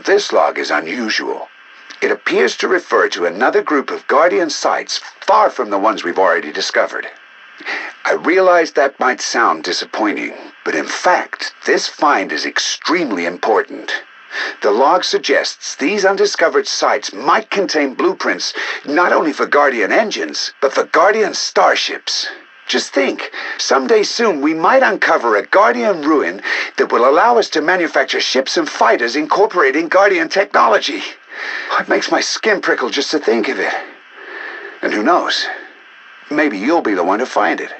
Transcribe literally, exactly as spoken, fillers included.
This log is unusual. It appears to refer to another group of Guardian sites far from the ones we've already discovered. I realize that might sound disappointing, but in fact, this find is extremely important. The log suggests these undiscovered sites might contain blueprints not only for Guardian engines, but for Guardian starships. Just think, someday soon we might uncover a Guardian ruin that will allow us to manufacture ships and fighters incorporating Guardian technology. It makes my skin prickle just to think of it. And who knows, maybe you'll be the one to find it.